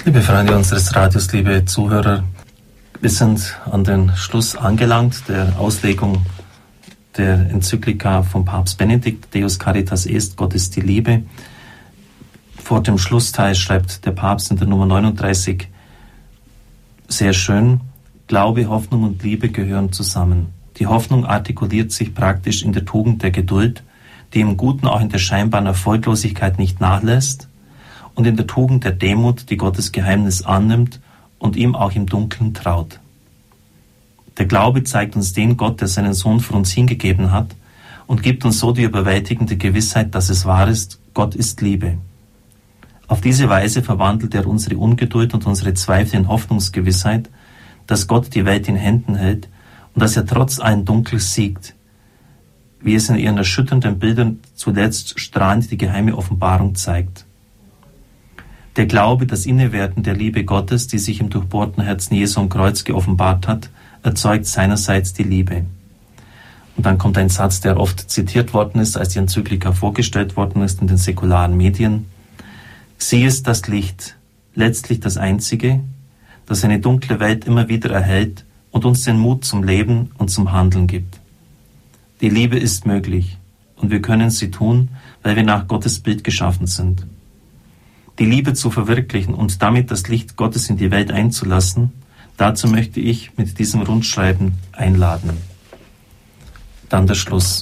Liebe Freunde unseres Radios, liebe Zuhörer, wir sind an den Schluss angelangt der Auslegung der Enzyklika von Papst Benedikt, Deus Caritas Est, Gott ist die Liebe. Vor dem Schlussteil schreibt der Papst in der Nummer 39 sehr schön: Glaube, Hoffnung und Liebe gehören zusammen. Die Hoffnung artikuliert sich praktisch in der Tugend der Geduld, die im Guten auch in der scheinbaren Erfolglosigkeit nicht nachlässt, und in der Tugend der Demut, die Gottes Geheimnis annimmt und ihm auch im Dunkeln traut. Der Glaube zeigt uns den Gott, der seinen Sohn für uns hingegeben hat, und gibt uns so die überwältigende Gewissheit, dass es wahr ist: Gott ist Liebe. Auf diese Weise verwandelt er unsere Ungeduld und unsere Zweifel in Hoffnungsgewissheit, dass Gott die Welt in Händen hält und dass er trotz allen Dunkels siegt, wie es in ihren erschütternden Bildern zuletzt strahlend die geheime Offenbarung zeigt. Der Glaube, das Innewerden der Liebe Gottes, die sich im durchbohrten Herzen Jesu am Kreuz geoffenbart hat, erzeugt seinerseits die Liebe. Und dann kommt ein Satz, der oft zitiert worden ist, als die Enzyklika vorgestellt worden ist in den säkularen Medien. Sie ist das Licht, letztlich das Einzige, das eine dunkle Welt immer wieder erhellt und uns den Mut zum Leben und zum Handeln gibt. Die Liebe ist möglich und wir können sie tun, weil wir nach Gottes Bild geschaffen sind. Die Liebe zu verwirklichen und damit das Licht Gottes in die Welt einzulassen, dazu möchte ich mit diesem Rundschreiben einladen. Dann der Schluss.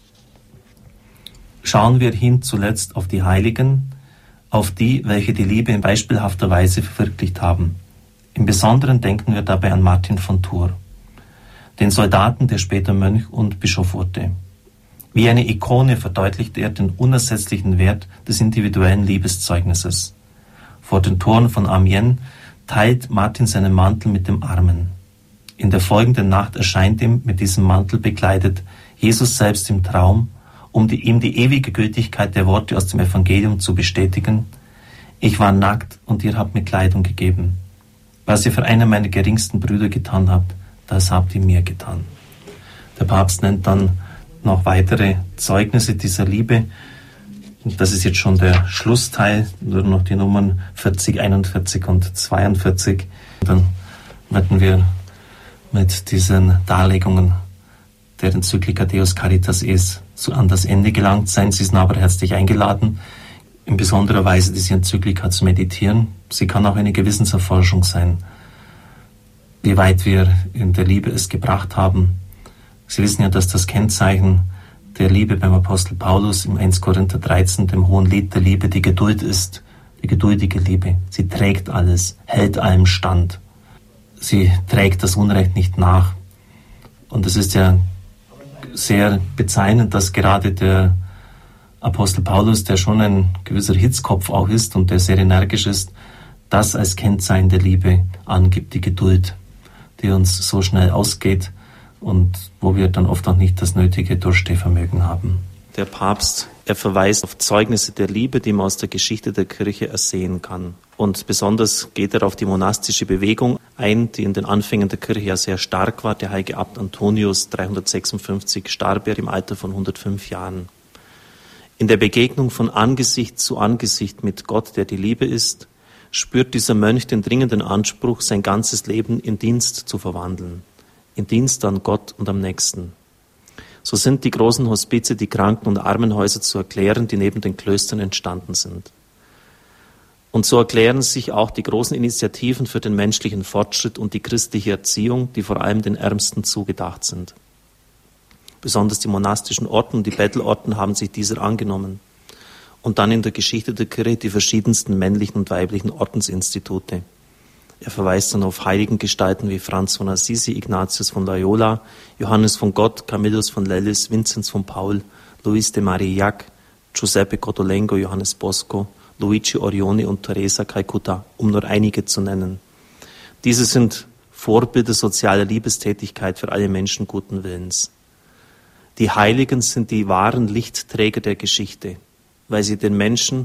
Schauen wir hin zuletzt auf die Heiligen, auf die, welche die Liebe in beispielhafter Weise verwirklicht haben. Im Besonderen denken wir dabei an Martin von Tours, den Soldaten, der später Mönch und Bischof wurde. Wie eine Ikone verdeutlicht er den unersetzlichen Wert des individuellen Liebeszeugnisses. Vor den Toren von Amiens teilt Martin seinen Mantel mit dem Armen. In der folgenden Nacht erscheint ihm mit diesem Mantel bekleidet Jesus selbst im Traum, um ihm die ewige Gültigkeit der Worte aus dem Evangelium zu bestätigen: Ich war nackt und ihr habt mir Kleidung gegeben. Was ihr für einen meiner geringsten Brüder getan habt, das habt ihr mir getan. Der Papst nennt dann noch weitere Zeugnisse dieser Liebe. Das ist jetzt schon der Schlussteil, nur noch die Nummern 40, 41 und 42. Dann werden wir mit diesen Darlegungen der Enzyklika Deus Caritas Est an das Ende gelangt sein. Sie sind aber herzlich eingeladen, in besonderer Weise diese Enzyklika zu meditieren. Sie kann auch eine Gewissenserforschung sein, wie weit wir in der Liebe es gebracht haben. Sie wissen ja, dass das Kennzeichen der Liebe beim Apostel Paulus im 1 Korinther 13, dem hohen Lied der Liebe, die Geduld ist, die geduldige Liebe. Sie trägt alles, hält allem stand. Sie trägt das Unrecht nicht nach. Und es ist ja sehr bezeichnend, dass gerade der Apostel Paulus, der schon ein gewisser Hitzkopf auch ist und der sehr energisch ist, das als Kennzeichen der Liebe angibt, die Geduld, die uns so schnell ausgeht und wo wir dann oft auch nicht das nötige Durchstehvermögen haben. Der Papst, er verweist auf Zeugnisse der Liebe, die man aus der Geschichte der Kirche ersehen kann. Und besonders geht er auf die monastische Bewegung ein, die in den Anfängen der Kirche ja sehr stark war. Der heilige Abt Antonius, 356, starb er im Alter von 105 Jahren. In der Begegnung von Angesicht zu Angesicht mit Gott, der die Liebe ist, spürt dieser Mönch den dringenden Anspruch, sein ganzes Leben in Dienst zu verwandeln. In Dienst an Gott und am Nächsten. So sind die großen Hospize, die Kranken- und Armenhäuser zu erklären, die neben den Klöstern entstanden sind. Und so erklären sich auch die großen Initiativen für den menschlichen Fortschritt und die christliche Erziehung, die vor allem den Ärmsten zugedacht sind. Besonders die monastischen Orden und die Bettelorden haben sich dieser angenommen. Und dann in der Geschichte der Kirche die verschiedensten männlichen und weiblichen Ordensinstitute. Er verweist dann auf Heiligengestalten wie Franz von Assisi, Ignatius von Loyola, Johannes von Gott, Camillus von Lellis, Vinzenz von Paul, Luis de Marillac, Giuseppe Cottolengo, Johannes Bosco, Luigi Orione und Teresa Calcutta, um nur einige zu nennen. Diese sind Vorbilder sozialer Liebestätigkeit für alle Menschen guten Willens. Die Heiligen sind die wahren Lichtträger der Geschichte, weil sie den Menschen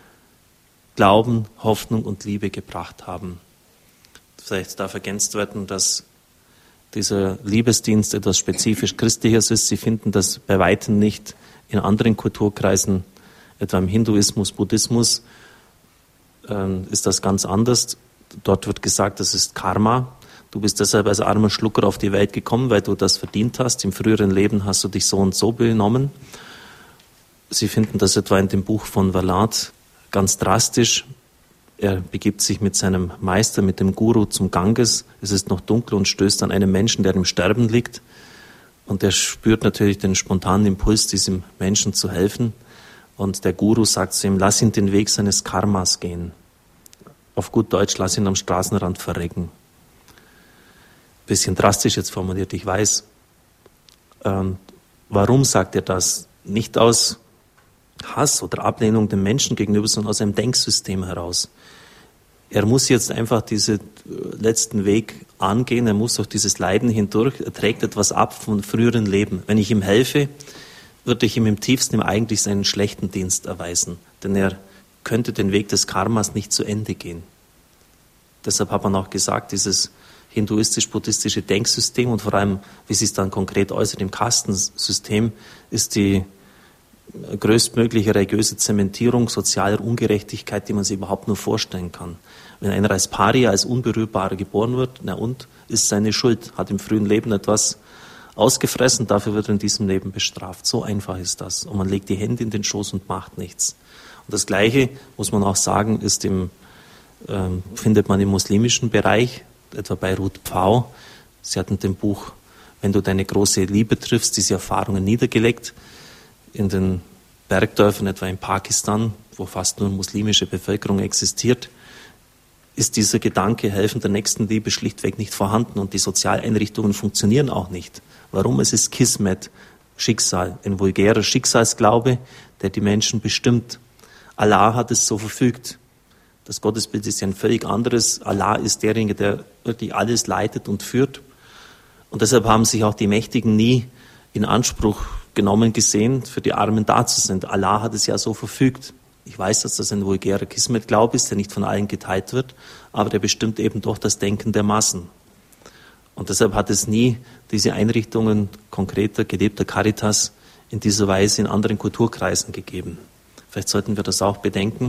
Glauben, Hoffnung und Liebe gebracht haben. Vielleicht darf ergänzt werden, dass dieser Liebesdienst etwas spezifisch Christliches ist. Sie finden das bei weitem nicht in anderen Kulturkreisen, etwa im Hinduismus, Buddhismus, ist das ganz anders. Dort wird gesagt, das ist Karma. Du bist deshalb als armer Schlucker auf die Welt gekommen, weil du das verdient hast. Im früheren Leben hast du dich so und so benommen. Sie finden das etwa in dem Buch von Valade ganz drastisch. Er begibt sich mit seinem Meister, mit dem Guru zum Ganges. Es ist noch dunkel und stößt an einen Menschen, der im Sterben liegt. Und er spürt natürlich den spontanen Impuls, diesem Menschen zu helfen. Und der Guru sagt zu ihm, lass ihn den Weg seines Karmas gehen. Auf gut Deutsch, lass ihn am Straßenrand verrecken. Bisschen drastisch jetzt formuliert, ich weiß. Warum sagt er das? Nicht aus Hass oder Ablehnung dem Menschen gegenüber, sondern aus einem Denksystem heraus. Er muss jetzt einfach diesen letzten Weg angehen, er muss durch dieses Leiden hindurch, er trägt etwas ab von früheren Leben. Wenn ich ihm helfe, würde ich ihm im tiefsten eigentlich seinen schlechten Dienst erweisen, denn er könnte den Weg des Karmas nicht zu Ende gehen. Deshalb hat man auch gesagt, dieses hinduistisch-buddhistische Denksystem und vor allem, wie sich es dann konkret äußert im Kastensystem, ist die größtmögliche religiöse Zementierung sozialer Ungerechtigkeit, die man sich überhaupt nur vorstellen kann. Wenn einer als Paria, als Unberührbarer geboren wird, na und, ist seine Schuld, hat im frühen Leben etwas ausgefressen, dafür wird er in diesem Leben bestraft. So einfach ist das. Und man legt die Hände in den Schoß und macht nichts. Und das Gleiche, muss man auch sagen, ist findet man im muslimischen Bereich, etwa bei Ruth Pfau. Sie hat in dem Buch, wenn du deine große Liebe triffst, diese Erfahrungen niedergelegt. In den Bergdörfern, etwa in Pakistan, wo fast nur muslimische Bevölkerung existiert, ist dieser Gedanke helfender Nächstenliebe schlichtweg nicht vorhanden und die Sozialeinrichtungen funktionieren auch nicht. Warum? Es ist Kismet, Schicksal, ein vulgärer Schicksalsglaube, der die Menschen bestimmt. Allah hat es so verfügt. Das Gottesbild ist ja ein völlig anderes. Allah ist derjenige, der wirklich alles leitet und führt. Und deshalb haben sich auch die Mächtigen nie in Anspruch genommen gesehen, für die Armen da zu sein. Allah hat es ja so verfügt. Ich weiß, dass das ein vulgärer Kismet-Glaube ist, der nicht von allen geteilt wird, aber der bestimmt eben doch das Denken der Massen. Und deshalb hat es nie diese Einrichtungen konkreter, gelebter Caritas in dieser Weise in anderen Kulturkreisen gegeben. Vielleicht sollten wir das auch bedenken.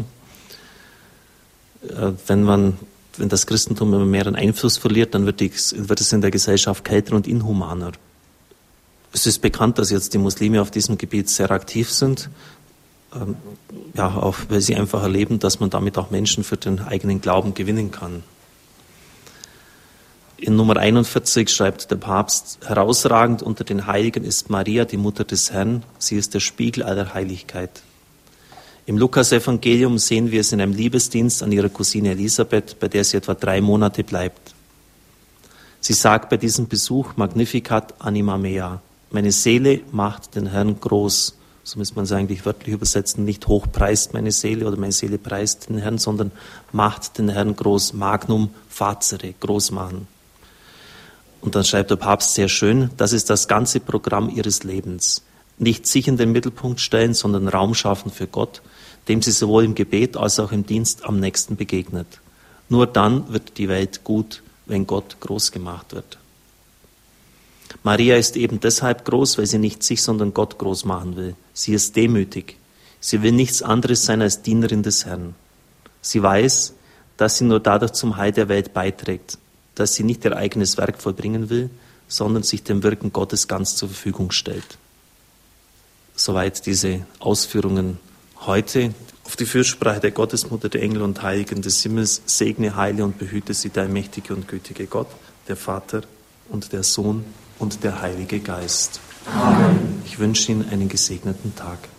Wenn das Christentum immer mehr an Einfluss verliert, dann wird es in der Gesellschaft kälter und inhumaner. Es ist bekannt, dass jetzt die Muslime auf diesem Gebiet sehr aktiv sind, auch weil sie einfach erleben, dass man damit auch Menschen für den eigenen Glauben gewinnen kann. In Nummer 41 schreibt der Papst, herausragend unter den Heiligen ist Maria, die Mutter des Herrn, sie ist der Spiegel aller Heiligkeit. Im Lukas-Evangelium sehen wir es in einem Liebesdienst an ihrer Cousine Elisabeth, bei der sie etwa 3 Monate bleibt. Sie sagt bei diesem Besuch, Magnificat anima mea, meine Seele macht den Herrn groß. So müsste man es eigentlich wörtlich übersetzen, nicht hoch preist meine Seele oder meine Seele preist den Herrn, sondern macht den Herrn groß, magnum facere, groß machen. Und dann schreibt der Papst sehr schön, das ist das ganze Programm ihres Lebens. Nicht sich in den Mittelpunkt stellen, sondern Raum schaffen für Gott, dem sie sowohl im Gebet als auch im Dienst am nächsten begegnet. Nur dann wird die Welt gut, wenn Gott groß gemacht wird. Maria ist eben deshalb groß, weil sie nicht sich, sondern Gott groß machen will. Sie ist demütig. Sie will nichts anderes sein als Dienerin des Herrn. Sie weiß, dass sie nur dadurch zum Heil der Welt beiträgt, dass sie nicht ihr eigenes Werk vollbringen will, sondern sich dem Wirken Gottes ganz zur Verfügung stellt. Soweit diese Ausführungen heute. Auf die Fürsprache der Gottesmutter, der Engel und Heiligen des Himmels, segne, heile und behüte sie der mächtige und gütige Gott, der Vater und der Sohn und der Heilige Geist. Amen. Ich wünsche Ihnen einen gesegneten Tag.